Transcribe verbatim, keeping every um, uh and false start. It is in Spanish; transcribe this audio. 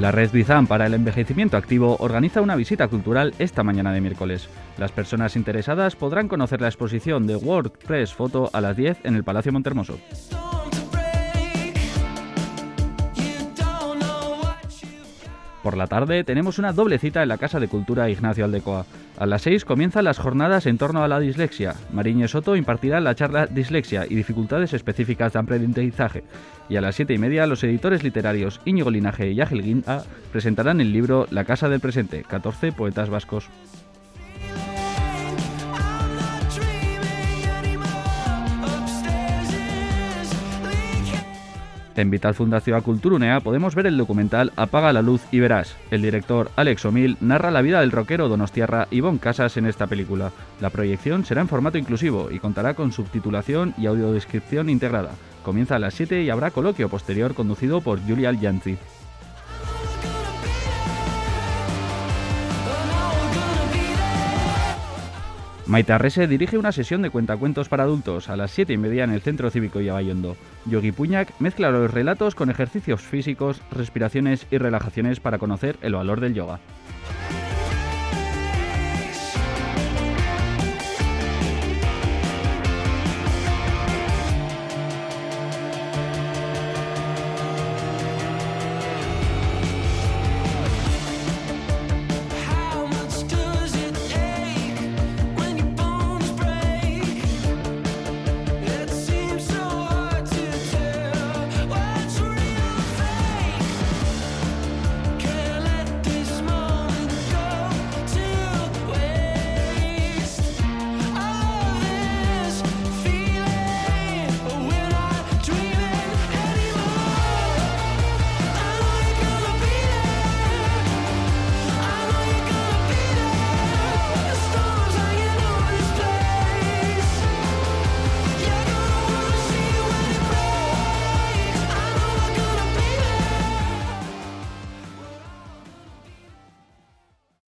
La Red Bizan para el Envejecimiento Activo organiza una visita cultural esta mañana de miércoles. Las personas interesadas podrán conocer la exposición de WordPress Photo a las diez en el Palacio Montermoso. Por la tarde tenemos una doble cita en la Casa de Cultura Ignacio Aldecoa. A las seis comienzan las jornadas en torno a la dislexia. Mariñe Soto impartirá la charla Dislexia y dificultades específicas de aprendizaje. Y a las siete y media los editores literarios Íñigo Linaje y Ángel Guinda presentarán el libro La Casa del Presente, catorce poetas vascos. En Vital Fundazioa Kulturunea podemos ver el documental Apaga la luz y verás. El director Alex Omil narra la vida del rockero donostiarra Ivón Casas en esta película. La proyección será en formato inclusivo y contará con subtitulación y audiodescripción integrada. Comienza a las siete y habrá coloquio posterior conducido por Julia Aljanzi. Maite Arrese dirige una sesión de cuentacuentos para adultos a las siete y media en el Centro Cívico Iabaiondo. Yogi Puñak mezcla los relatos con ejercicios físicos, respiraciones y relajaciones para conocer el valor del yoga.